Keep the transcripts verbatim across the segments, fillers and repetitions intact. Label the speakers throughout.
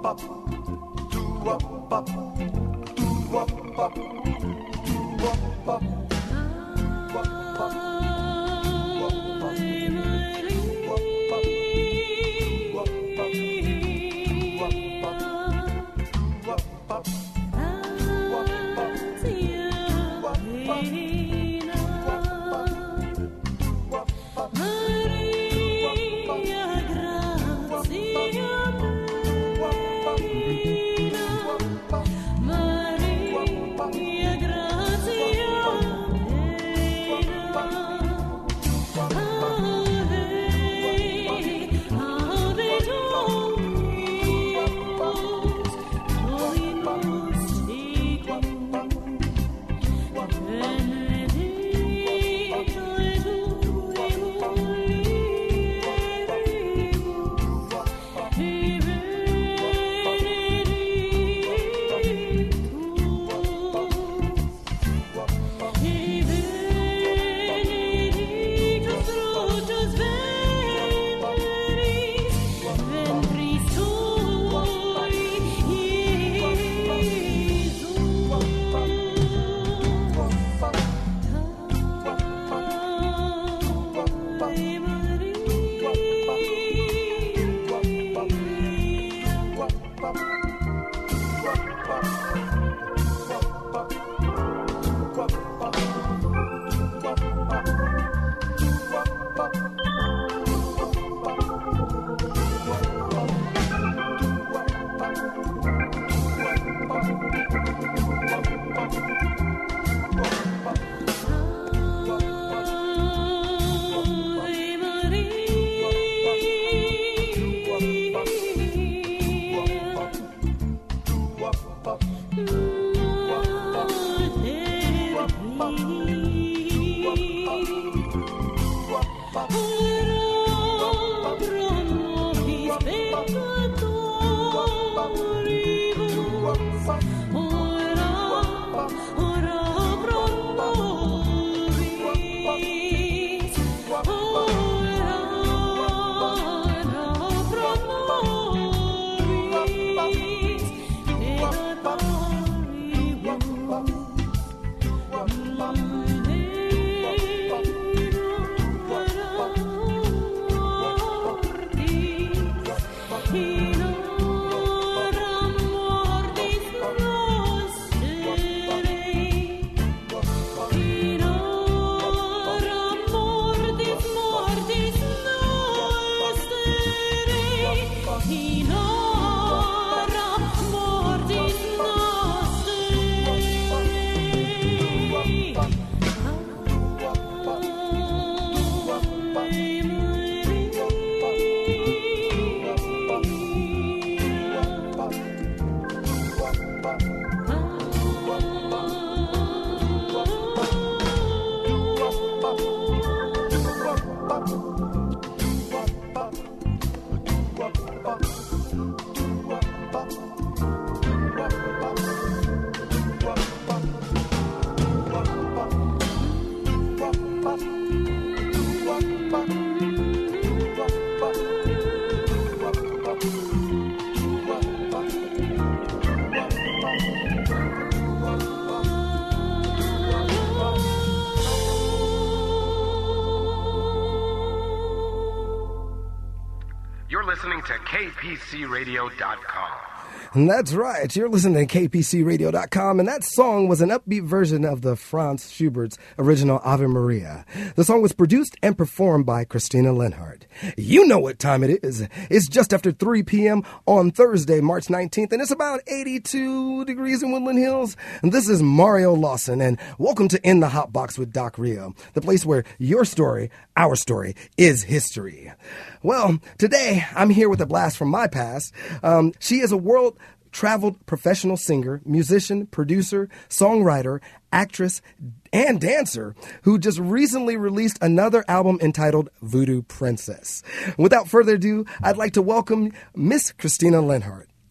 Speaker 1: listening to K P C radio dot com.
Speaker 2: And that's right. You're listening to K P C radio dot com, and that song was an upbeat version of the Franz Schubert's original Ave Maria. The song was produced and performed by Christina Lenhardt. You know what time it is. It's just after three p.m. on Thursday, March nineteenth, and it's about eighty-two degrees in Woodland Hills. And this is Mario Lawson, and welcome to In the Hot Box with Doc Rio, the place where your story, our story, is history. Well, today I'm here with a blast from my past. Um, she is a world traveled professional singer, musician, producer, songwriter, actress, and dancer who just recently released another album entitled Voodoo Princess. Without further ado, I'd like to welcome Miss Christina Lenhardt.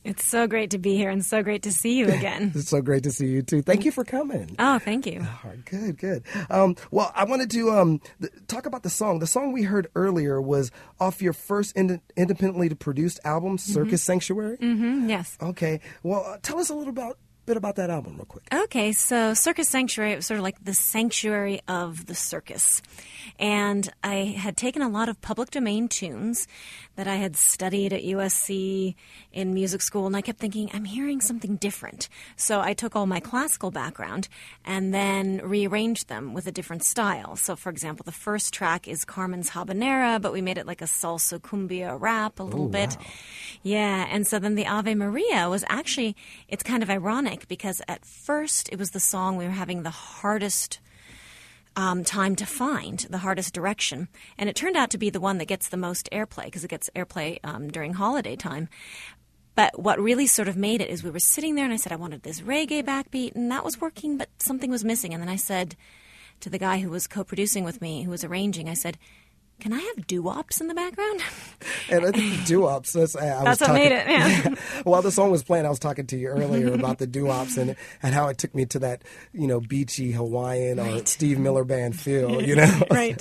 Speaker 3: It's so great to be here and so great to see you again.
Speaker 2: It's so great to see you, too. Thank you for coming.
Speaker 3: Oh, thank you.
Speaker 2: All right, good, good. Um, well, I wanted to um, th- talk about the song. The song we heard earlier was off your first ind- independently produced album, Circus mm-hmm. Sanctuary?
Speaker 3: Mm-hmm, yes.
Speaker 2: Okay. Well, uh, tell us a little about bit about that album real quick.
Speaker 3: Okay, so Circus Sanctuary, it was sort of like the sanctuary of the circus. And I had taken a lot of public domain tunes that I had studied at U S C in music school, and I kept thinking, I'm hearing something different. So I took all my classical background and then rearranged them with a different style. So, for example, the first track is Carmen's Habanera, but we made it like a salsa cumbia rap a little
Speaker 2: Ooh,
Speaker 3: bit.
Speaker 2: Wow.
Speaker 3: Yeah, and so then the Ave Maria was actually, it's kind of ironic because at first it was the song we were having the hardest Um, time to find, the hardest direction. And it turned out to be the one that gets the most airplay because it gets airplay um, during holiday time. But what really sort of made it is we were sitting there and I said I wanted this reggae backbeat, and that was working, but something was missing. And then I said to the guy who was co-producing with me, who was arranging, I said, can I have doo-wops in the background?
Speaker 2: And I think the doo-wops, that's, I
Speaker 3: that's
Speaker 2: was
Speaker 3: what
Speaker 2: talking,
Speaker 3: made it, yeah.
Speaker 2: While the song was playing, I was talking to you earlier about the doo-wops and, and how it took me to that, you know, beachy Hawaiian right. or Steve Miller Band feel, you know?
Speaker 3: Right.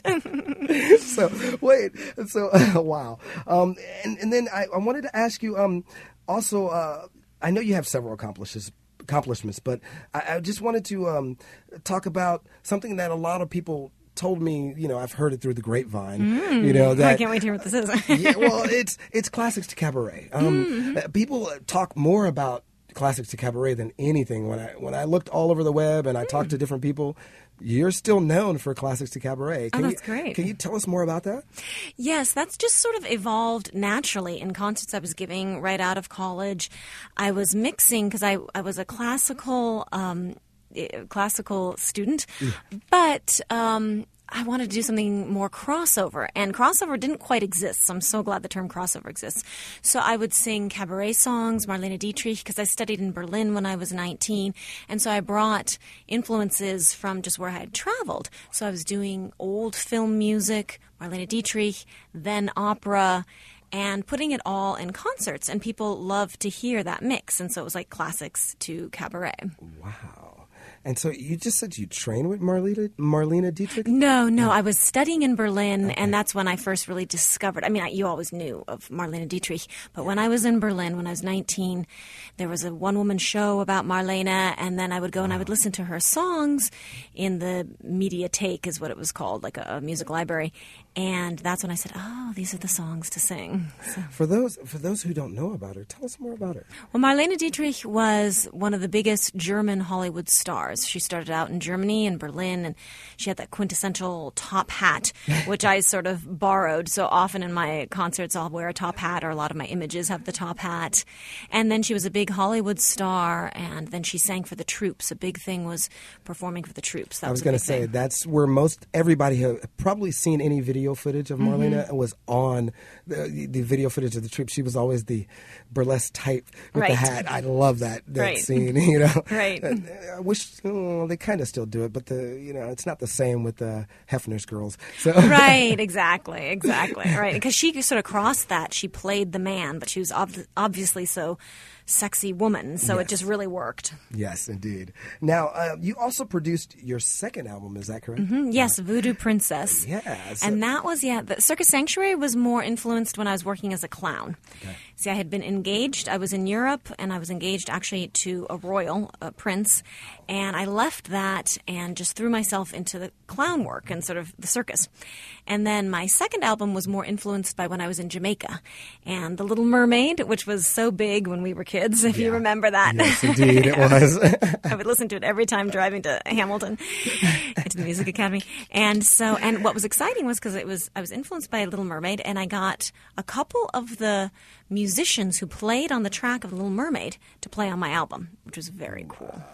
Speaker 2: So, wait, so, uh, wow. Um, and, and then I, I wanted to ask you, um, also, uh, I know you have several accomplishments, accomplishments, but I, I just wanted to um, talk about something that a lot of people told me, you know, I've heard it through the grapevine,
Speaker 3: mm,
Speaker 2: you know, that
Speaker 3: I can't wait to hear what this is.
Speaker 2: yeah, well, it's it's classics to cabaret. Um, mm-hmm. People talk more about classics to cabaret than anything. When I when I looked all over the web and I mm. talked to different people, you're still known for classics to cabaret. Can
Speaker 3: oh, that's
Speaker 2: you,
Speaker 3: great.
Speaker 2: Can you tell us more about that?
Speaker 3: Yes, that's just sort of evolved naturally in concerts I was giving right out of college. I was mixing because I, I was a classical um, classical student, yeah. but um, I wanted to do something more crossover, and crossover didn't quite exist, so I'm so glad the term crossover exists. So I would sing cabaret songs, Marlene Dietrich, because I studied in Berlin when I was nineteen, and so I brought influences from just where I had traveled. So I was doing old film music, Marlene Dietrich, then opera, and putting it all in concerts, and people loved to hear that mix, and so it was like classics to cabaret.
Speaker 2: Wow. And so you just said you trained with Marlene, Marlene Dietrich?
Speaker 3: No, no. I was studying in Berlin, okay. and that's when I first really discovered. I mean, I, you always knew of Marlene Dietrich, but when I was in Berlin, when I was nineteen, there was a one-woman show about Marlene, and then I would go wow. and I would listen to her songs in the Mediathek, is what it was called, like a, a music library. And that's when I said, oh, these are the songs to sing. So.
Speaker 2: For those for those who don't know about her, tell us more about her.
Speaker 3: Well, Marlene Dietrich was one of the biggest German Hollywood stars. She started out in Germany and Berlin, and she had that quintessential top hat, which I sort of borrowed. So often in my concerts, I'll wear a top hat, or a lot of my images have the top hat. And then she was a big Hollywood star, and then she sang for the Troops. A big thing was performing for the Troops. That
Speaker 2: I was,
Speaker 3: was
Speaker 2: going to say,
Speaker 3: thing.
Speaker 2: That's where most everybody have probably seen any video footage of Marlene mm-hmm. was on the, the video footage of the Troops. She was always the burlesque type with
Speaker 3: right.
Speaker 2: the hat. I love that, that
Speaker 3: right.
Speaker 2: scene, you know.
Speaker 3: Right.
Speaker 2: I wish oh, they kind of still do it, but the you know it's not the same with the Hefner's girls. So.
Speaker 3: Right, exactly, exactly. Right, because she sort of crossed that. She played the man, but she was ob- obviously so sexy woman, so
Speaker 2: yes.
Speaker 3: it just really worked.
Speaker 2: Yes, indeed. Now, uh, you also produced your second album, is that correct?
Speaker 3: Mm-hmm. Yes, uh, Voodoo Princess.
Speaker 2: Yes.
Speaker 3: And that was, yeah, the Circus Sanctuary was more influenced when I was working as a clown.
Speaker 2: Okay.
Speaker 3: See, I had been engaged. I was in Europe, and I was engaged actually to a royal, a prince, and I left that and just threw myself into the clown work and sort of the circus. And then my second album was more influenced by when I was in Jamaica, and The Little Mermaid, which was so big when we were kids, if
Speaker 2: yeah.
Speaker 3: you remember that.
Speaker 2: Yes, indeed, it was.
Speaker 3: I would listen to it every time driving to Hamilton, to the Music Academy. And so, and what was exciting was because it was, I was influenced by Little Mermaid, and I got a couple of the musicians who played on the track of Little Mermaid to play on my album, which was very cool.
Speaker 2: Wow.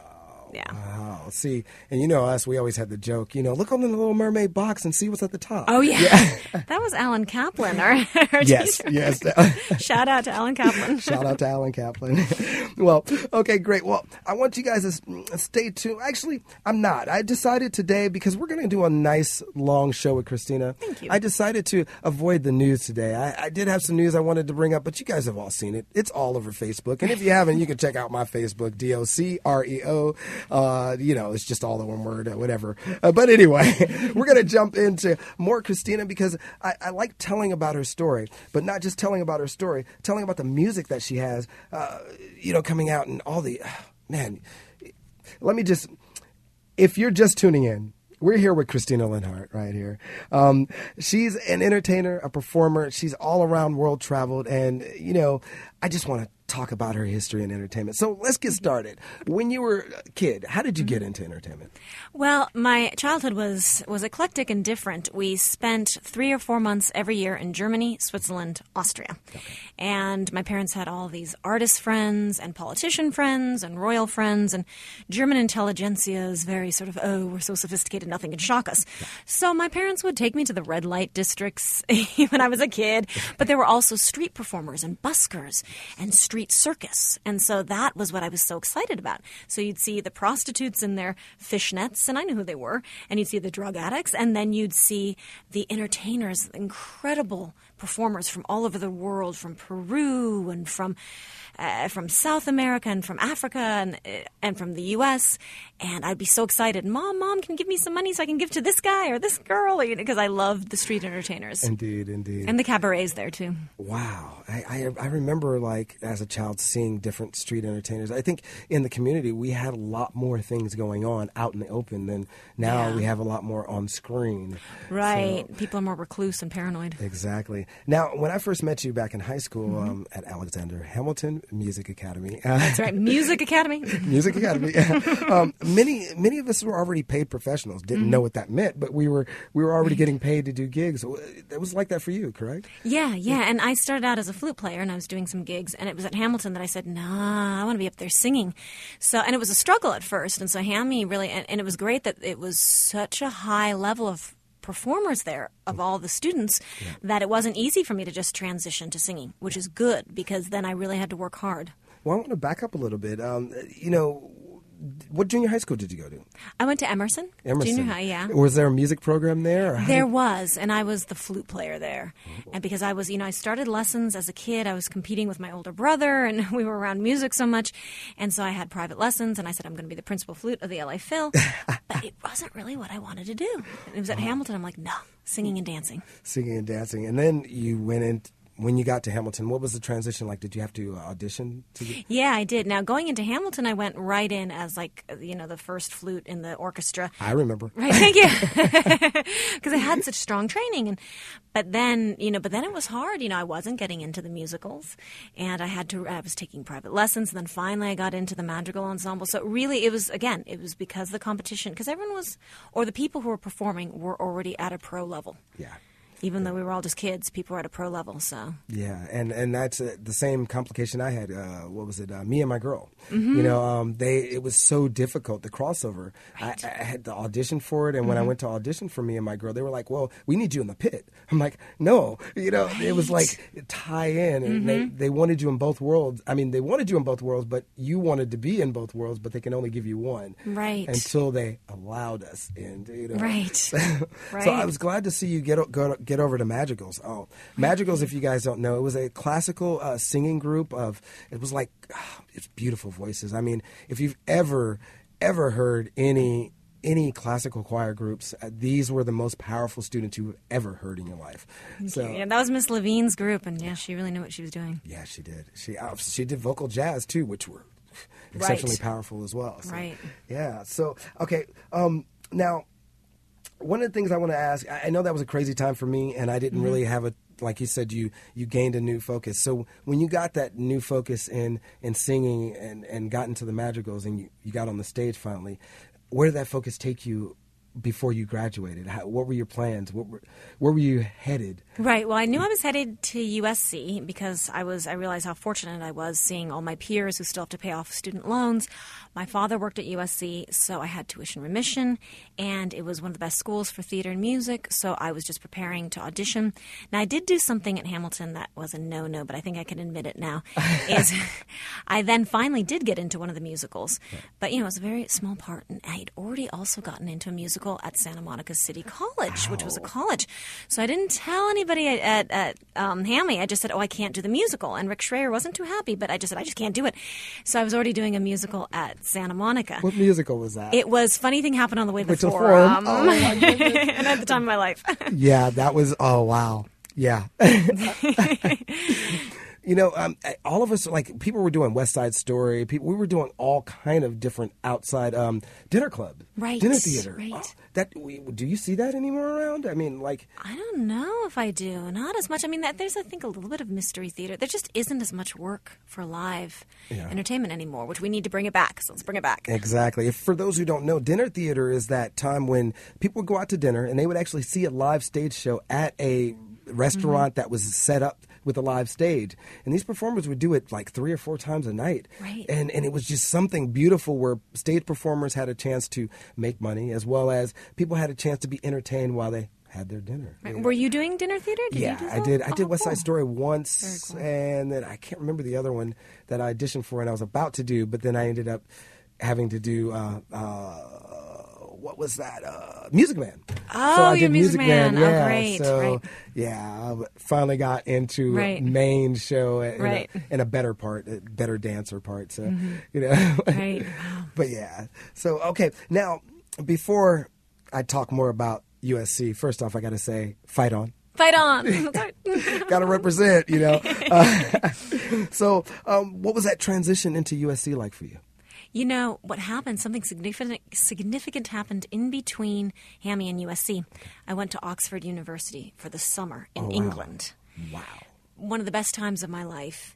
Speaker 3: Yeah.
Speaker 2: Wow. See, and you know us, we always had the joke, you know, look on the Little Mermaid box and see what's at the top.
Speaker 3: Oh, yeah. yeah. That was Alan Kaplan, our, our
Speaker 2: yes,
Speaker 3: teacher.
Speaker 2: Yes.
Speaker 3: Shout out to Alan Kaplan.
Speaker 2: Shout out to Alan Kaplan. Well, okay, great. Well, I want you guys to stay tuned. Actually, I'm not. I decided today, because we're going to do a nice long show with Christina.
Speaker 3: Thank you.
Speaker 2: I decided to avoid the news today. I, I did have some news I wanted to bring up, but you guys have all seen it. It's all over Facebook. And if you haven't, you can check out my Facebook, D O C R E O. Uh, you know, it's just all the one word, uh, whatever. Uh, but anyway, we're going to jump into more Christina, because I, I like telling about her story, but not just telling about her story, telling about the music that she has, uh, you know, coming out and all the, uh, man, let me just, if you're just tuning in, we're here with Christina Linhart right here. Um, she's an entertainer, a performer. She's all around world traveled. And, you know, I just want to talk about her history in entertainment. So let's get started. When you were a kid, how did you get into entertainment?
Speaker 3: Well, my childhood was, was eclectic and different. We spent three or four months every year in Germany, Switzerland, Austria. Okay. And my parents had all these artist friends and politician friends and royal friends, and German intelligentsia is very sort of, oh, we're so sophisticated, nothing can shock us. Yeah. So my parents would take me to the red light districts when I was a kid, but there were also street performers and buskers and street circus. And so that was what I was so excited about. So you'd see the prostitutes in their fishnets, and I knew who they were, and you'd see the drug addicts, and then you'd see the entertainers, incredible performers from all over the world, from Peru and from uh, from South America and from Africa and uh, and from the U S And I'd be so excited. Mom, Mom, can you give me some money so I can give to this guy or this girl? Because I loved the street entertainers.
Speaker 2: Indeed, indeed.
Speaker 3: And the cabarets there, too.
Speaker 2: Wow. I, I, I remember, like, as a child, seeing different street entertainers. I think in the community, we had a lot more things going on out in the open than now. Yeah. We have a lot more on screen.
Speaker 3: Right.
Speaker 2: So,
Speaker 3: people are more recluse and paranoid.
Speaker 2: Exactly. Now, when I first met you back in high school, mm-hmm. um, at Alexander Hamilton Music Academy. Uh,
Speaker 3: That's right. Music Academy.
Speaker 2: Music Academy. um, many many of us were already paid professionals. Didn't mm-hmm. know what that meant, but we were we were already right. getting paid to do gigs. It was like that for you, correct?
Speaker 3: Yeah, yeah. And I started out as a flute player, and I was doing some gigs, and it was at Hamilton that I said, nah, I want to be up there singing. So, and it was a struggle at first, and so Hammy really, and, and it was great that it was such a high level of performers there of all the students yeah. that it wasn't easy for me to just transition to singing, which is good because then I really had to work hard.
Speaker 2: Well, I want to back up a little bit. Um, you know, what junior high school did you go to?
Speaker 3: I went to Emerson.
Speaker 2: Emerson.
Speaker 3: Junior high, yeah.
Speaker 2: Was there a music program there? Or
Speaker 3: there was, and I was the flute player there. Oh. And because I was, you know, I started lessons as a kid. I was competing with my older brother, and we were around music so much. And so I had private lessons, and I said, I'm going to be the principal flute of the L A Phil. But it wasn't really what I wanted to do. And it was at oh. Hamilton. I'm like, no, singing and dancing.
Speaker 2: Singing and dancing. And then you went in. When you got to Hamilton, what was the transition like? Did you have to audition? To get...
Speaker 3: Yeah, I did. Now, going into Hamilton, I went right in as, like, you know, the first flute in the orchestra.
Speaker 2: I remember.
Speaker 3: Right, thank you. Because I had such strong training. And But then, you know, but then it was hard. You know, I wasn't getting into the musicals. And I had to, I was taking private lessons. And then finally I got into the madrigal ensemble. So really, it was, again, it was because of the competition. Because everyone was, or the people who were performing were already at a pro level.
Speaker 2: Yeah.
Speaker 3: Even though we were all just kids, people were at a pro level, so.
Speaker 2: Yeah, and, and that's uh, the same complication I had. Uh, what was it? Uh, Me and My Girl.
Speaker 3: Mm-hmm.
Speaker 2: You know, um, they it was so difficult, the crossover.
Speaker 3: Right.
Speaker 2: I, I had to audition for it, and mm-hmm. when I went to audition for Me and My Girl, they were like, well, we need you in the pit. I'm like, no. You know, right. It was like tie in, and mm-hmm. they, they wanted you in both worlds. I mean, they wanted you in both worlds, but you wanted to be in both worlds, but they can only give you one.
Speaker 3: Right.
Speaker 2: Until they allowed us in, you know.
Speaker 3: Right. Right.
Speaker 2: So I was glad to see you get, go, get over to Madrigals. Oh, Madrigals, if you guys don't know, it was a classical uh, singing group of, it was like, oh, it's beautiful voices. I mean, if you've ever, ever heard any any classical choir groups, uh, these were the most powerful students you've ever heard in your life. So,
Speaker 3: yeah, that was Miss Levine's group, and yeah, she really knew what she was doing.
Speaker 2: Yeah, she did. She uh, she did vocal jazz, too, which were exceptionally
Speaker 3: right.
Speaker 2: powerful as well. So,
Speaker 3: right.
Speaker 2: Yeah, so, okay, um, now, one of the things I want to ask, I know that was a crazy time for me, and I didn't mm-hmm. really have a, like you said, you you gained a new focus. So when you got that new focus in, in singing and, and got into the madrigals and you, you got on the stage finally, where did that focus take you before you graduated? How, what were your plans? What were, where were you headed?
Speaker 3: Right. Well, I knew I was headed to U S C because I was. I realized how fortunate I was seeing all my peers who still have to pay off student loans. My father worked at U S C, so I had tuition remission, and it was one of the best schools for theater and music, so I was just preparing to audition. Now, I did do something at Hamilton that was a no-no, but I think I can admit it now, is I then finally did get into one of the musicals. But, you know, it was a very small part, and I had already also gotten into a musical at Santa Monica City College, which was a college. So I didn't tell anybody at, at, at um, Hammy. I just said, oh, I can't do the musical. And Rick Schreier wasn't too happy, but I just said, I just can't do it. So I was already doing a musical at Santa Monica.
Speaker 2: What musical was that?
Speaker 3: It was Funny Thing Happened on the Way to the
Speaker 2: Which was
Speaker 3: Forum.
Speaker 2: Forum. Oh, my goodness.
Speaker 3: And at the time of my life.
Speaker 2: Yeah, that was, oh, wow. Yeah. You know, um, all of us, like, people were doing West Side Story. People, we were doing all kind of different outside um, dinner club,
Speaker 3: Right.
Speaker 2: dinner theater.
Speaker 3: Right.
Speaker 2: Oh, that we, do you see that anymore around? I mean, like,
Speaker 3: I don't know if I do. Not as much. I mean, that, there's, I think, a little bit of mystery theater. There just isn't as much work for live
Speaker 2: Yeah.
Speaker 3: entertainment anymore, which we need to bring it back. So let's bring it back.
Speaker 2: exactly. If, for those who don't know, dinner theater is that time when people would go out to dinner and they would actually see a live stage show at a restaurant
Speaker 3: Mm-hmm.
Speaker 2: that was set up with a live stage, and these performers would do it like three or four times a night.
Speaker 3: Right.
Speaker 2: And and it was just something beautiful where stage performers had a chance to make money as well as people had a chance to be entertained while they had their dinner.
Speaker 3: Right.
Speaker 2: you know?
Speaker 3: Were you doing dinner theater? Did
Speaker 2: Yeah,
Speaker 3: you do
Speaker 2: I
Speaker 3: that?
Speaker 2: did. I did
Speaker 3: Oh,
Speaker 2: West Side
Speaker 3: cool.
Speaker 2: Story once,
Speaker 3: Very cool.
Speaker 2: and then I can't remember the other one that I auditioned for and I was about to do, but then I ended up having to do uh, uh, what was that? Uh, Music Man.
Speaker 3: Oh,
Speaker 2: so I
Speaker 3: you're
Speaker 2: did
Speaker 3: Music Man. Oh,
Speaker 2: Yeah,
Speaker 3: great,
Speaker 2: so
Speaker 3: right.
Speaker 2: yeah, I finally got into
Speaker 3: Right.
Speaker 2: main show in,
Speaker 3: Right.
Speaker 2: a, in a better part, a better dancer part. So you know,
Speaker 3: Right. Wow.
Speaker 2: but yeah. So okay, now before I talk more about U S C, first off, I got to say, fight on.
Speaker 3: Fight on.
Speaker 2: Got to represent, you know. Uh, so, um, what was that transition into U S C like for you?
Speaker 3: You know, what happened, something significant significant happened in between Hammy and U S C. I went to Oxford University for the summer in
Speaker 2: Oh, wow.
Speaker 3: England.
Speaker 2: Wow.
Speaker 3: One of the best times of my life.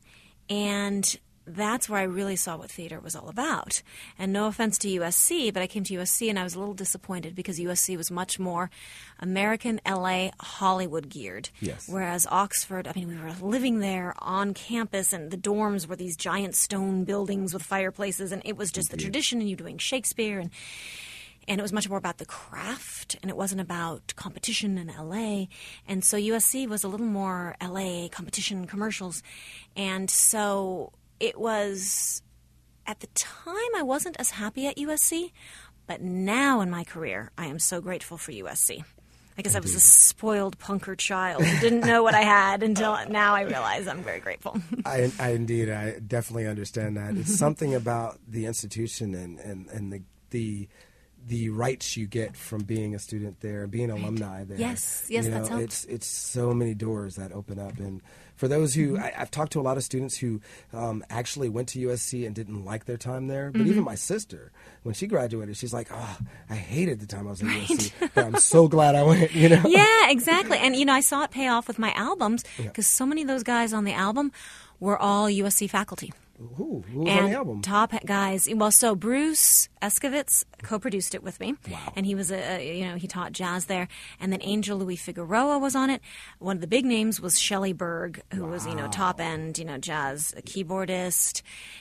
Speaker 3: And that's where I really saw what theater was all about. And no offense to U S C, but I came to U S C and I was a little disappointed because U S C was much more American, L A, Hollywood geared.
Speaker 2: Yes.
Speaker 3: Whereas Oxford, I mean, we were living there on campus and the dorms were these giant stone buildings with fireplaces and it was just the tradition and you doing Shakespeare and And it was much more about the craft, and it wasn't about competition in L A. And so U S C was a little more L A competition commercials. And so it was, at the time, I wasn't as happy at U S C. But now in my career, I am so grateful for U S C. I guess I was a spoiled punker child who didn't know what I had until now I realize I'm very grateful.
Speaker 2: I, I indeed, I definitely understand that. It's something about the institution and, and, and the the the rights you get from being a student there and being alumni there.
Speaker 3: Yes, yes,
Speaker 2: you know,
Speaker 3: that's helped.
Speaker 2: it's it's so many doors that open up. And for those who,
Speaker 3: Mm-hmm.
Speaker 2: I, I've talked to a lot of students who um, actually went to U S C and didn't like their time there. But
Speaker 3: Mm-hmm.
Speaker 2: even my sister, when she graduated, she's like, "Oh, I hated the time I was at U S C, but I'm so glad I went." You know?
Speaker 3: Yeah, exactly. And, you know, I saw it pay off with my albums because so many of those guys on the album were all U S C faculty.
Speaker 2: Who, who was
Speaker 3: and
Speaker 2: on the album?
Speaker 3: top guys. Well, so Bruce Escovitz co-produced it with me.
Speaker 2: Wow.
Speaker 3: And he was a, a you know he taught jazz there. And then Angel Louis Figueroa was on it. One of the big names was Shelley Berg, who was you know top end you know jazz keyboardist.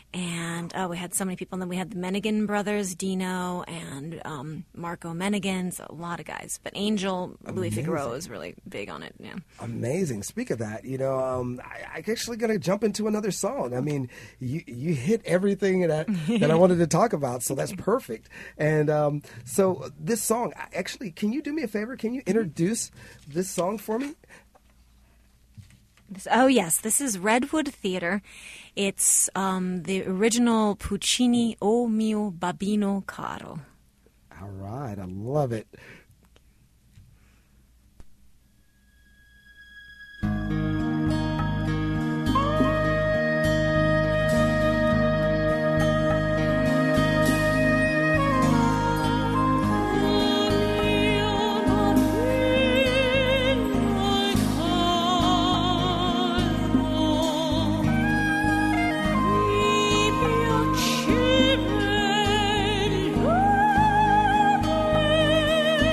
Speaker 3: And oh, we had so many people. And then we had the Menigan brothers, Dino and um, Marco Menigan. So a lot of guys. But Angel Louis Figueroa was really big on it. Yeah.
Speaker 2: Amazing. Speak of that, you know, um, I, I actually going to jump into another song. I mean, you you hit everything that that I wanted to talk about, so that's perfect. And um, so this song, actually, can you do me a favor? Can you introduce this song for me?
Speaker 3: This- Oh, yes. This is Redwood Theater. It's um, the original Puccini, O mio babbino caro.
Speaker 2: All right, I love it.
Speaker 4: Mi piacere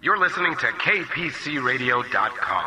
Speaker 1: You're listening to K P C radio dot com.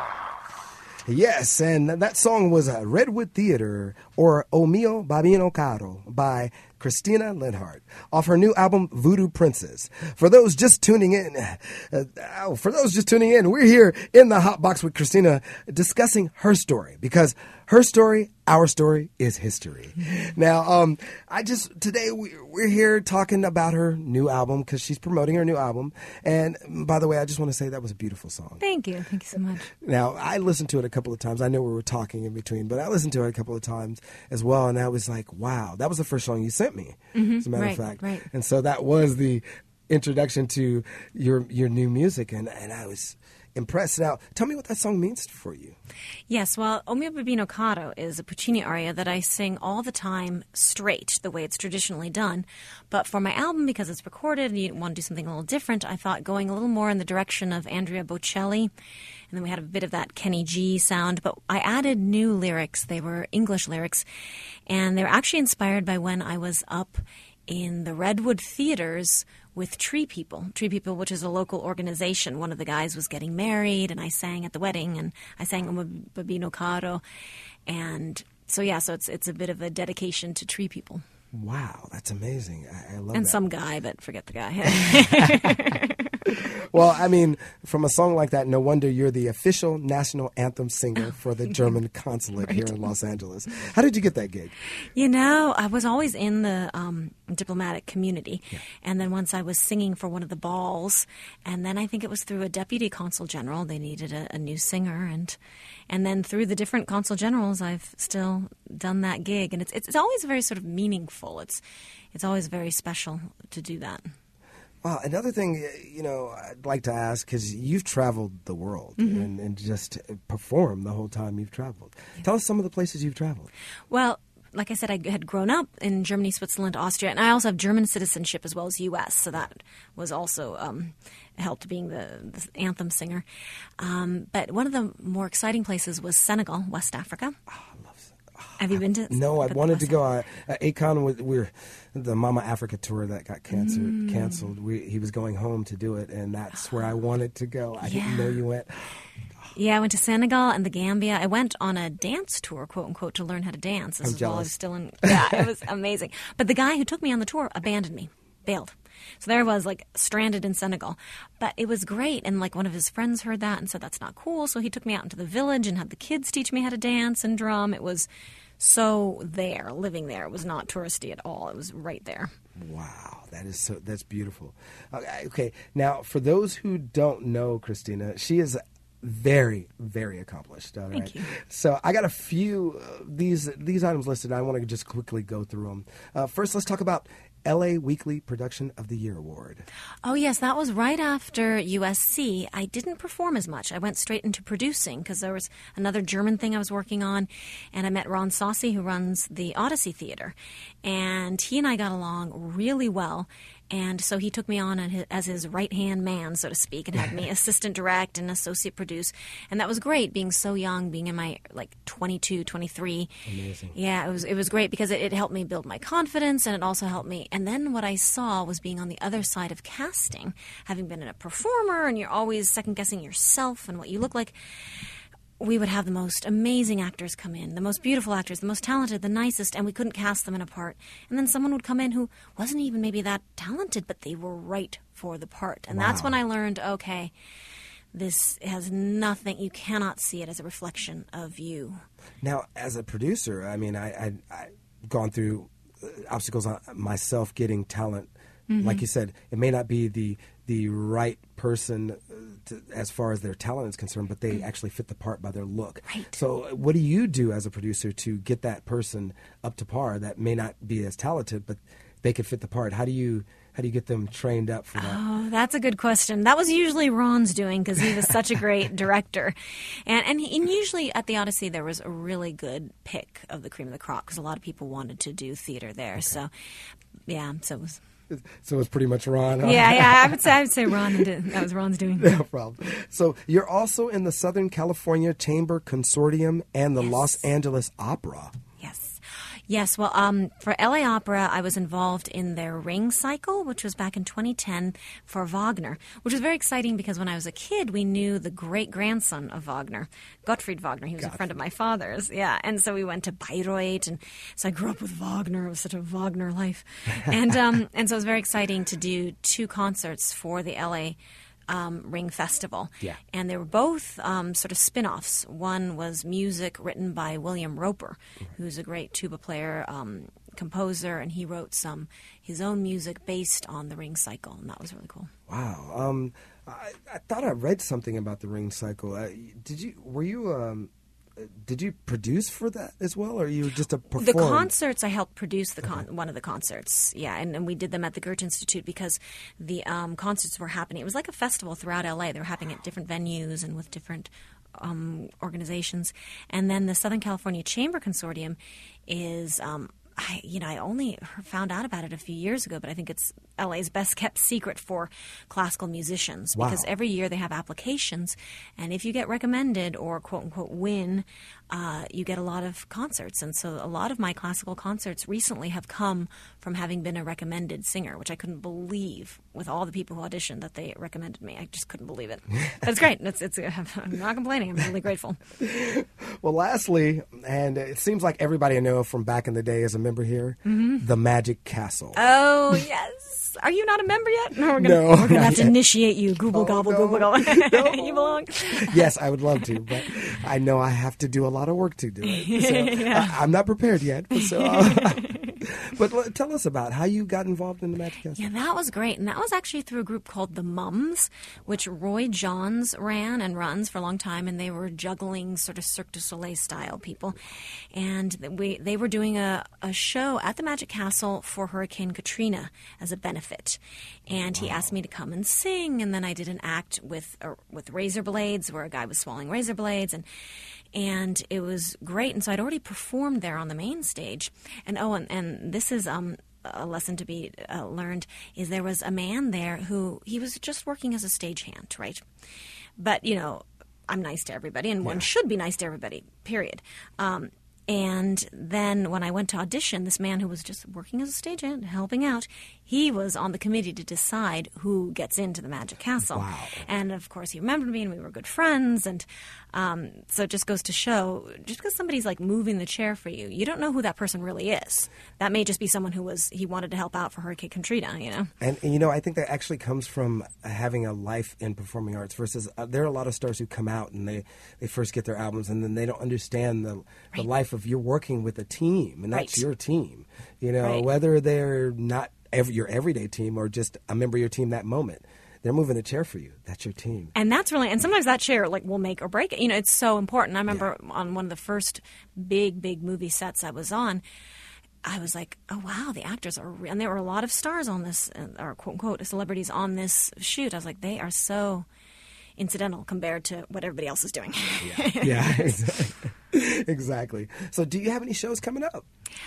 Speaker 2: Yes, and that song was uh, Redwood Theater, or O Mio Babino Caro, by Christina Linhart, off her new album Voodoo Princess. For those just tuning in, uh, oh, for those just tuning in, we're here in the Hot Box with Christina discussing her story, because her story, our story, is history. Now, um, I just, today we, we're here talking about her new album, because she's promoting her new album. And by the way, I just want to say that was a beautiful song.
Speaker 3: Thank you. Thank you so much.
Speaker 2: Now, I listened to it a couple of times. I know we were talking in between, but I listened to it a couple of times as well, and I was like, wow, that was the first song you sent me,
Speaker 3: mm-hmm.
Speaker 2: as a matter
Speaker 3: right,
Speaker 2: of fact.
Speaker 3: Right.
Speaker 2: And so that was the introduction to your your new music, and, and I was impressed. Now, tell me what that song means for you.
Speaker 3: Yes, well, O mio babino caro is a Puccini aria that I sing all the time straight, the way it's traditionally done. But for my album, because it's recorded and you want to do something a little different, I thought going a little more in the direction of Andrea Bocelli. And then we had a bit of that Kenny G sound. But I added new lyrics. They were English lyrics. And they were actually inspired by when I was up in the Redwood Theaters with Tree People. Tree People, which is a local organization. One of the guys was getting married, and I sang at the wedding, and I sang O Babino Caro. And so, yeah, so it's it's a bit of a dedication to Tree People.
Speaker 2: Wow, that's amazing. I, I love
Speaker 3: and
Speaker 2: that.
Speaker 3: some guy, but forget the guy.
Speaker 2: Well, I mean, from a song like that, no wonder you're the official national anthem singer for the German consulate
Speaker 3: right.
Speaker 2: here in Los Angeles. How did you get that gig?
Speaker 3: You know, I was always in the um, diplomatic community.
Speaker 2: Yeah.
Speaker 3: And then once I was singing for one of the balls, and then I think it was through a deputy consul general. They needed a, a new singer. And and then through the different consul generals, I've still done that gig. And it's it's, it's always very sort of meaningful. It's It's always very special to do that.
Speaker 2: Well, another thing, you know, I'd like to ask, because you've traveled the world mm-hmm. and, and just performed the whole time you've traveled. Yeah. Tell us some of the places you've traveled.
Speaker 3: Well, like I said, I had grown up in Germany, Switzerland, Austria, and I also have German citizenship as well as U S, so that was also um, helped being the, the anthem singer. Um, but one of the more exciting places was Senegal, West Africa.
Speaker 2: Oh, I love Senegal.
Speaker 3: Have you been to?
Speaker 2: No, I wanted to go.
Speaker 3: I,
Speaker 2: uh, Akon, we we're the Mama Africa tour that got canceled. Mm. Canceled. We, he was going home to do it, and that's where I wanted to go. I
Speaker 3: yeah.
Speaker 2: didn't know you went.
Speaker 3: Yeah, I went to Senegal and the Gambia. I went on a dance tour, quote unquote, to learn how to dance. This
Speaker 2: I'm
Speaker 3: is
Speaker 2: jealous.
Speaker 3: While I was still in. Yeah, it was amazing. But the guy who took me on the tour abandoned me, bailed. So there I was, like, stranded in Senegal. But it was great. And, like, one of his friends heard that and said, that's not cool. So he took me out into the village and had the kids teach me how to dance and drum. It was so there, living there. It was not touristy at all. It was right there.
Speaker 2: Wow, that is so, that's beautiful. Okay, okay, now, for those who don't know Christina, she is very, very accomplished. All
Speaker 3: Thank
Speaker 2: right?
Speaker 3: you.
Speaker 2: So I got a few uh, these these items listed. I want to just quickly go through them. Uh, first, let's talk about L A Weekly Production of the Year Award.
Speaker 3: Oh, yes, that was right after U S C. I didn't perform as much. I went straight into producing because there was another German thing I was working on, and I met Ron Saucy, who runs the Odyssey Theater, and he and I got along really well. And so he took me on as his right-hand man, so to speak, and had me assistant direct and associate produce. And that was great, being so young, being in my, like, twenty-two, twenty-three.
Speaker 2: Amazing.
Speaker 3: Yeah, it was it was great because it, it helped me build my confidence, and it also helped me. And then what I saw was being on the other side of casting, having been a performer, and you're always second-guessing yourself and what you look like. We would have the most amazing actors come in, the most beautiful actors, the most talented, the nicest, and we couldn't cast them in a part. And then someone would come in who wasn't even maybe that talented, but they were right for the part. And
Speaker 2: wow.
Speaker 3: that's when I learned, okay, this has nothing, you cannot see it as a reflection of you.
Speaker 2: Now, as a producer, I mean, I, I, I've gone through obstacles on myself getting talent. Mm-hmm. Like you said, it may not be the the right person to, as far as their talent is concerned, but they actually fit the part by their look.
Speaker 3: Right.
Speaker 2: So what do you do as a producer to get that person up to par that may not be as talented, but they could fit the part? How do you how do you get them trained up for that?
Speaker 3: Oh, that's a good question. That was usually Ron's doing because he was such a great director. And, and he, and usually at the Odyssey there was a really good pick of the cream of the crop because a lot of people wanted to do theater there. Okay. So, yeah, so it was...
Speaker 2: So it's pretty much Ron. Huh?
Speaker 3: Yeah, yeah. I would say I would say Ron. Did, that was Ron's doing.
Speaker 2: No problem. So you're also in the Southern California Chamber Consortium and the
Speaker 3: yes.
Speaker 2: Los Angeles Opera.
Speaker 3: Yes. Yes, well, um, for L A Opera, I was involved in their Ring Cycle, which was back in twenty ten for Wagner, which was very exciting because when I was a kid, we knew the great-grandson of Wagner, Gottfried Wagner. He was Gottfried. a friend of my father's, yeah. And so we went to Bayreuth, and so I grew up with Wagner. It was such a Wagner life. And, um, and so it was very exciting to do two concerts for the L A Um, Ring Festival.
Speaker 2: Yeah.
Speaker 3: And they were both um, sort of spin-offs. One was music written by William Roper, right. who's a great tuba player, um, composer, and he wrote some his own music based on the Ring Cycle, and that was really cool.
Speaker 2: Wow. Um, I, I thought I read something about the Ring Cycle. Uh, did you? Were you? Um, did you produce for that as well, or you were just a performer?
Speaker 3: The concerts, I helped produce the con- okay. one of the concerts, yeah, and, and we did them at the Goethe Institute because the um, concerts were happening. It was like a festival throughout L A. They were happening at different venues and with different um, organizations. And then the Southern California Chamber Consortium is um, I, you know, I only found out about it a few years ago, but I think it's L A's best kept secret for classical musicians
Speaker 2: wow.
Speaker 3: because every year they have applications, and if you get recommended or quote unquote win, uh, you get a lot of concerts. And so a lot of my classical concerts recently have come from having been a recommended singer, which I couldn't believe with all the people who auditioned that they recommended me. I just couldn't believe it. But it's great. It's, it's, I'm not complaining. I'm really grateful.
Speaker 2: Well, lastly, and it seems like everybody I know from back in the day is a member here,
Speaker 3: mm-hmm.
Speaker 2: the Magic Castle.
Speaker 3: Oh, yes. Are you not a member yet? No, we're
Speaker 2: going
Speaker 3: no, to have to initiate you. Google,
Speaker 2: oh,
Speaker 3: gobble,
Speaker 2: no.
Speaker 3: google, gobble.
Speaker 2: No.
Speaker 3: You belong.
Speaker 2: Yes, I would love to, but I know I have to do a lot of work to do it. So
Speaker 3: yeah.
Speaker 2: I, I'm not prepared yet. But, so, uh, but l- tell us about how you got involved in the Magic Castle.
Speaker 3: Yeah, that was great. And that was actually through a group called the Mums, which Roy Johns ran and runs for a long time. And they were juggling sort of Cirque du Soleil style people. And we they were doing a, a show at the Magic Castle for Hurricane Katrina as a benefit. And he wow. asked me to come and sing. And then I did an act with uh, with razor blades where a guy was swallowing razor blades. And And it was great. And so I'd already performed there on the main stage. And oh, and, and this is um, a lesson to be uh, learned, is there was a man there who, he was just working as a stagehand, right? But, you know, I'm nice to everybody, and yeah. one should be nice to everybody, period. Um, and then when I went to audition, this man who was just working as a stagehand, helping out, he was on the committee to decide who gets into the Magic Castle.
Speaker 2: Wow.
Speaker 3: And, of course, he remembered me, and we were good friends. And um, so it just goes to show, just because somebody's, like, moving the chair for you, you don't know who that person really is. That may just be someone who was, he wanted to help out for Hurricane Katrina, you know?
Speaker 2: And, and you know, I think that actually comes from having a life in performing arts versus uh, there are a lot of stars who come out and they, they first get their albums and then they don't understand the, the
Speaker 3: right.
Speaker 2: life of you're working with a team, and that's
Speaker 3: right.
Speaker 2: your team. You know,
Speaker 3: right.
Speaker 2: whether they're not every, your everyday team or just a member of your team that moment. They're moving a chair for you. That's your team.
Speaker 3: And that's really, and sometimes that chair like will make or break it. You know, it's so important. I remember
Speaker 2: yeah.
Speaker 3: on one of the first big, big movie sets I was on, I was like, oh, wow, the actors are, re-. and there were a lot of stars on this, or quote unquote, celebrities on this shoot. I was like, they are so incidental compared to what everybody else is doing.
Speaker 2: Yeah, yeah exactly. exactly. So do you have any shows coming up?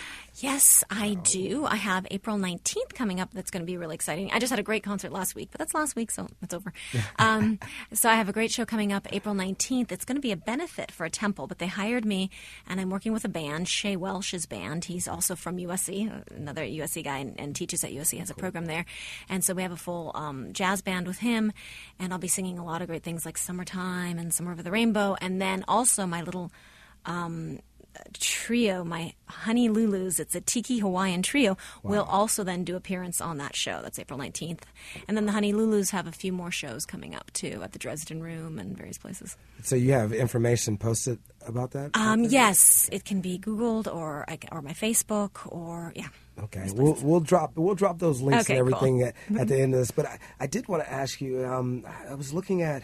Speaker 3: Yes, I do. I have April nineteenth coming up. That's going to be really exciting. I just had a great concert last week, but that's last week, so it's over. um, so I have a great show coming up April nineteenth. It's going to be a benefit for a temple, but they hired me, and I'm working with a band, Shea Welsh's band. He's also from U S C, another U S C guy, and, and teaches at U S C, has a program there. And so we have a full um, jazz band with him, and I'll be singing a lot of great things like Summertime and Summer Over the Rainbow, and then also my little Um, trio, my Honey Lulus, it's a Tiki Hawaiian trio,
Speaker 2: wow.
Speaker 3: will also then do appearance on that show. That's April nineteenth. And then the Honey Lulus have a few more shows coming up, too, at the Dresden Room and various places.
Speaker 2: So you have information posted about that?
Speaker 3: Um, yes. It can be Googled or or my Facebook or, yeah.
Speaker 2: Okay, we'll we'll drop we'll drop those links
Speaker 3: okay,
Speaker 2: and everything
Speaker 3: cool.
Speaker 2: at, at the end of this. But I, I did want to ask you, um, I was looking at...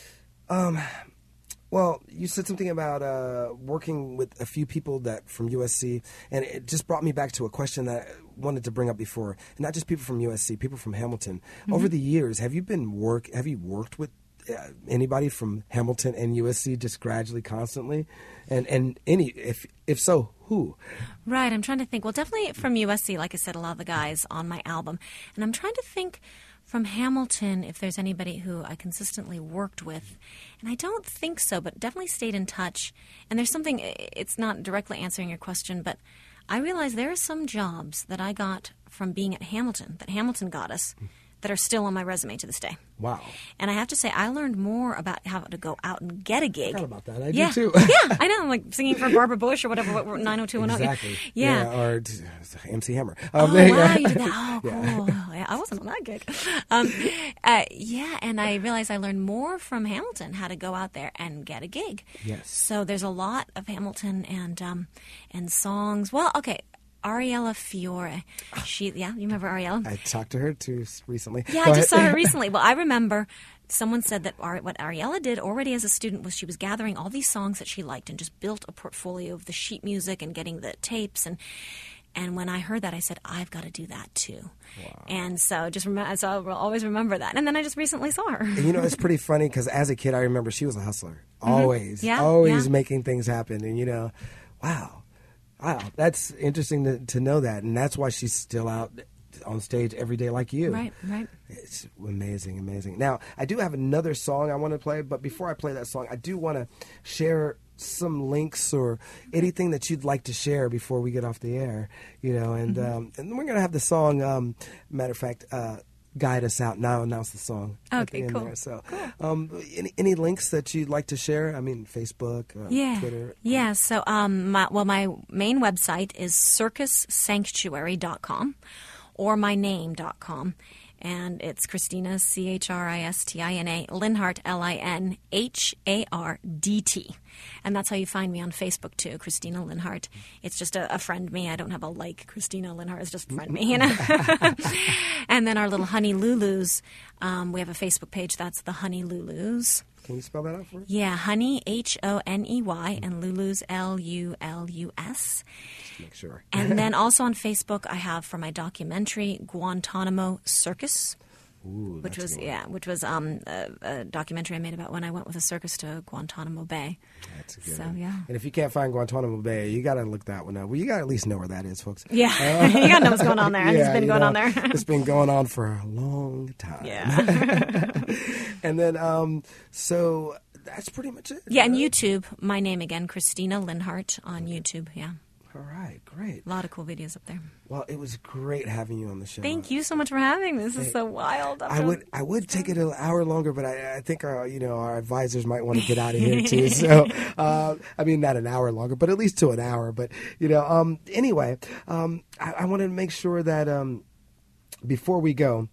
Speaker 2: Um, Well, you said something about uh, working with a few people that from U S C, and it just brought me back to a question that I wanted to bring up before. And not just people from U S C, people from Hamilton. Mm-hmm. Over the years, have you been work? Have you worked with uh, anybody from Hamilton and U S C just gradually, constantly? And and any if if so, who?
Speaker 3: Right. I'm trying to think. Well, definitely from U S C. Like I said, a lot of the guys on my album, and I'm trying to think. From Hamilton, if there's anybody who I consistently worked with, and I don't think so, but definitely stayed in touch. And there's something, it's not directly answering your question, but I realized there are some jobs that I got from being at Hamilton, that Hamilton got us, that are still on my resume to this day.
Speaker 2: Wow.
Speaker 3: And I have to say, I learned more about how to go out and get a gig.
Speaker 2: I forgot about that. I
Speaker 3: yeah.
Speaker 2: do too.
Speaker 3: yeah, I know. Like singing for Barbara Bush or whatever, what, nine oh two one oh.
Speaker 2: Exactly.
Speaker 3: Yeah.
Speaker 2: yeah. Or M C Hammer.
Speaker 3: Oh,
Speaker 2: Um,
Speaker 3: wow,
Speaker 2: yeah.
Speaker 3: you did that. Oh, cool. Yeah. yeah, I wasn't on that gig. Um, uh, yeah, and I realized I learned more from Hamilton, how to go out there and get a gig.
Speaker 2: Yes.
Speaker 3: So there's a lot of Hamilton and um, and songs. Well, okay. Ariella Fiore. She, yeah, you remember Ariella?
Speaker 2: I talked to her too recently.
Speaker 3: Yeah,
Speaker 2: Go
Speaker 3: I just
Speaker 2: ahead.
Speaker 3: saw her recently. Well, I remember someone said that Ari, what Ariella did already as a student was she was gathering all these songs that she liked and just built a portfolio of the sheet music and getting the tapes. And and when I heard that, I said, I've got to do that too. Wow. And so just remember, so I'll always remember that. And then I just recently saw her.
Speaker 2: And you know, it's pretty funny because as a kid, I remember she was a hustler. Always.
Speaker 3: Mm-hmm. Yeah,
Speaker 2: always
Speaker 3: yeah.
Speaker 2: making things happen. And, you know, wow. Wow, that's interesting to, to know that, and that's why she's still out on stage every day like you.
Speaker 3: Right, right.
Speaker 2: It's amazing, amazing. Now, I do have another song I want to play, but before I play that song, I do want to share some links or anything that you'd like to share before we get off the air, you know, and mm-hmm. um, and we're going to have the song, um, matter of fact, uh, Guide Us Out. Now announce the song.
Speaker 3: Okay,
Speaker 2: at the
Speaker 3: cool.
Speaker 2: There. So,
Speaker 3: cool.
Speaker 2: Um, any, any links that you'd like to share? I mean, Facebook, uh,
Speaker 3: yeah.
Speaker 2: Twitter.
Speaker 3: Yeah. So, um, my, well, my main website is circus sanctuary dot com or my name dot com. And it's Christina, C H R I S T I N A, Linhart, L I N H A R D T. And that's how you find me on Facebook, too, Christina Linhart. It's just a, a friend me. I don't have a like Christina Linhart. It's just friend me, you know. And then our little Honey Lulus, um, we have a Facebook page. That's the Honey Lulus.
Speaker 2: Can you spell that out for us?
Speaker 3: Yeah, Honey, H O N E Y, and Lulus, L U L U S.
Speaker 2: Just make sure.
Speaker 3: And then also on Facebook, I have for my documentary, Guantanamo Circus.
Speaker 2: Ooh,
Speaker 3: which was
Speaker 2: good.
Speaker 3: yeah, which was um, a, a documentary I made about when I went with a circus to Guantanamo Bay.
Speaker 2: That's a good
Speaker 3: So
Speaker 2: one.
Speaker 3: yeah,
Speaker 2: and if you can't find Guantanamo Bay, you got to look that one up. Well, you got to at least know where that is, folks.
Speaker 3: yeah, uh, you gotta know what's going on there.
Speaker 2: Yeah,
Speaker 3: it's been
Speaker 2: you
Speaker 3: going
Speaker 2: know,
Speaker 3: on there.
Speaker 2: It's been going on for a long time.
Speaker 3: Yeah.
Speaker 2: And then, um, so that's pretty much it.
Speaker 3: Yeah, and
Speaker 2: right?
Speaker 3: YouTube, my name again, Christina Linhart on YouTube. Yeah,
Speaker 2: All right, great.
Speaker 3: a lot of cool videos up there.
Speaker 2: Well, it was great having you on the show.
Speaker 3: Thank you so much for having me. This is
Speaker 2: Hey,
Speaker 3: so wild.
Speaker 2: I would I would take it an hour longer, but I, I think our you know our advisors might want to get out of here too. So uh, I mean, not an hour longer, but at least to an hour. But you know, um, anyway, um, I, I wanted to make sure that um, before we go,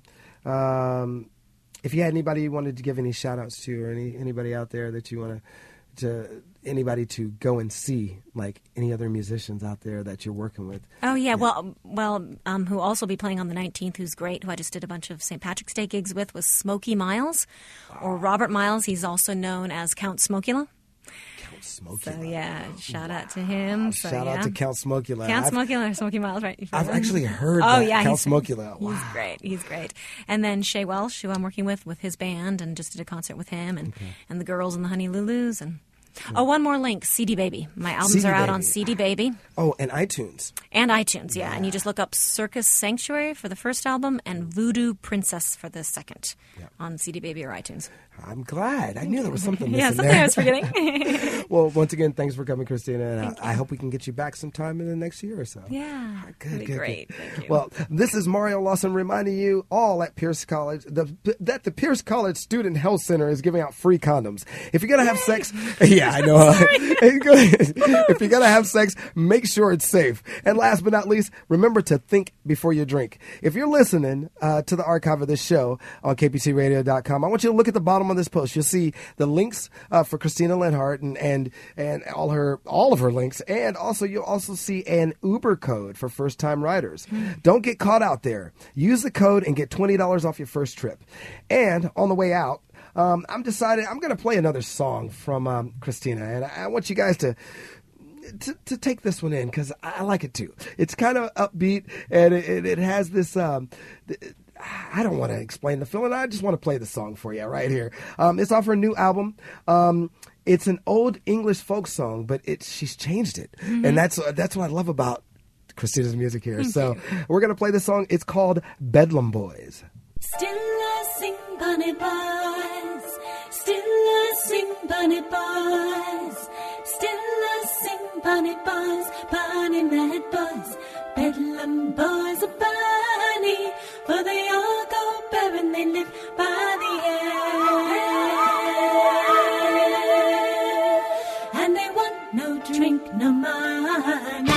Speaker 2: um, if you had anybody you wanted to give any shout outs to, or any anybody out there that you want to to anybody to go and see, like any other musicians out there that you're working with.
Speaker 3: Oh yeah, well, well, um, who also be playing on the nineteenth? Who's great? Who I just did a bunch of Saint Patrick's Day gigs with was Smokey Miles, or Robert Miles. He's also known as Count Smokula.
Speaker 2: Count Smokula.
Speaker 3: So yeah, shout out to him. So,
Speaker 2: Shout
Speaker 3: yeah.
Speaker 2: out to Count Smokula.
Speaker 3: Count
Speaker 2: I've-
Speaker 3: Smokula or Smokey Miles, right? You've heard
Speaker 2: I've
Speaker 3: of him?
Speaker 2: actually heard
Speaker 3: Oh
Speaker 2: that,
Speaker 3: yeah,
Speaker 2: Count
Speaker 3: he's,
Speaker 2: Smokula. Wow.
Speaker 3: He's great. He's great. And then Shay Welsh, who I'm working with with his band, and just did a concert with him, and
Speaker 2: Okay.
Speaker 3: and the girls and the Honey Lulus, and oh, one more link, C D Baby. My albums
Speaker 2: C D
Speaker 3: are out
Speaker 2: Baby.
Speaker 3: on C D Baby.
Speaker 2: Oh, and iTunes.
Speaker 3: And iTunes, yeah. And you just look up Circus Sanctuary for the first album and Voodoo Princess for the second
Speaker 2: Yep.
Speaker 3: on C D Baby or iTunes.
Speaker 2: I'm glad. I knew there was something missing
Speaker 3: Yeah, something
Speaker 2: there.
Speaker 3: I was forgetting.
Speaker 2: Well, once again, thanks for coming, Christina. And
Speaker 3: Thank
Speaker 2: I, I hope we can get you back sometime in the next year or so.
Speaker 3: Yeah,
Speaker 2: Good,
Speaker 3: that'd be
Speaker 2: good,
Speaker 3: great.
Speaker 2: good.
Speaker 3: Thank you.
Speaker 2: Well, this is Mario Lawson reminding you all at Pierce College the, that the Pierce College Student Health Center is giving out free condoms. If you're going to have sex, yeah, I know. If you're going to have sex, make sure it's safe. And last but not least, remember to think before you drink. If you're listening uh, to the archive of this show on K P C radio dot com, I want you to look at the bottom of this post. You'll see the links uh, for Christina Linhart and, and and all her all of her links, and also you'll also see an Uber code for first time riders. Mm. Don't get caught out there. Use the code and get twenty dollars off your first trip. And on the way out, um, I'm decided I'm going to play another song from um, Christina, and I, I want you guys to. To, to take this one in, because I, I like it too. It's kind of upbeat, and it, it, it has this. Um, th- I don't want to explain the feeling. I just want to play the song for you right here. Um, it's off her new album. Um, it's an old English folk song, but it's she's changed it, mm-hmm. and that's that's what I love about Christina's music here.
Speaker 3: Thank
Speaker 2: so
Speaker 3: you.
Speaker 2: We're gonna play this song. It's called Bedlam Boys.
Speaker 4: Still I sing bunny boys, still I sing bunny boys, still I sing bunny boys, bunny mad boys, bedlam boys are bunny, for they all go bare and they live by the air, and they want no drink, no money.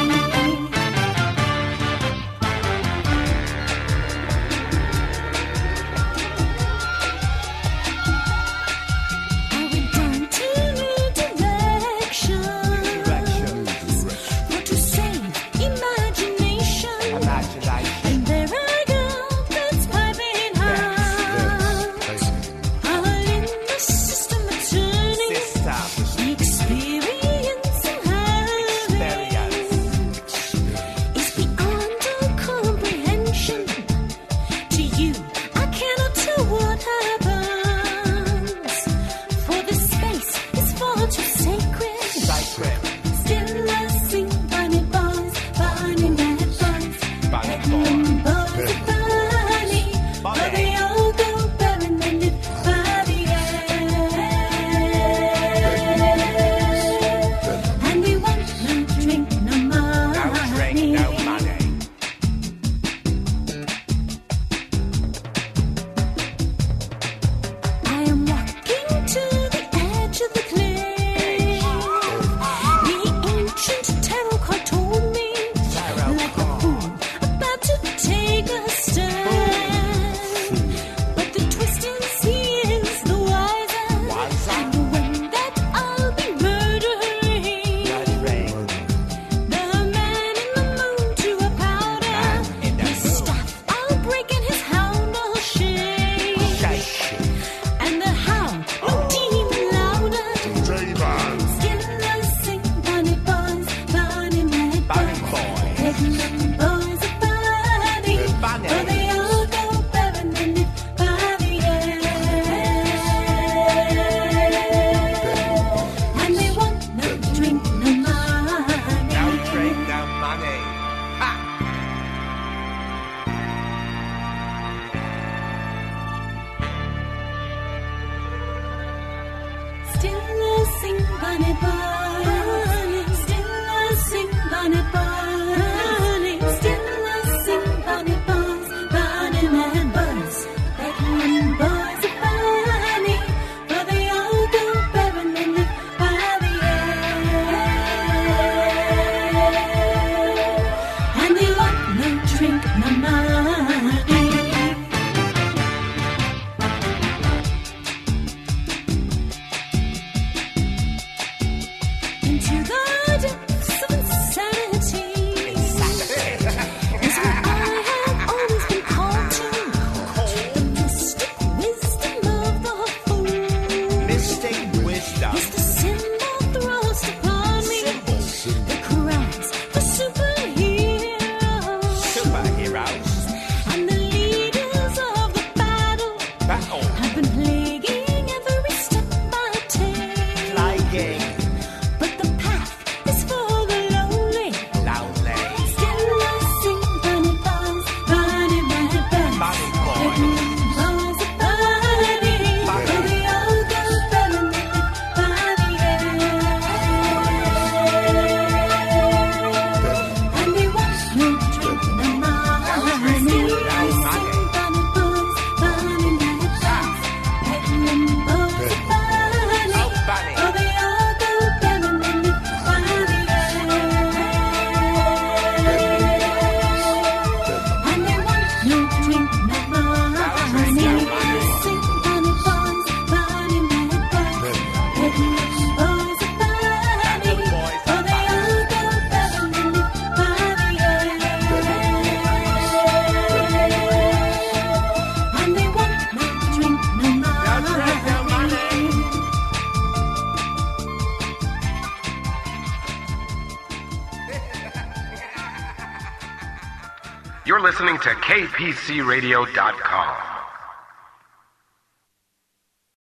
Speaker 1: You're listening to K P C radio dot com.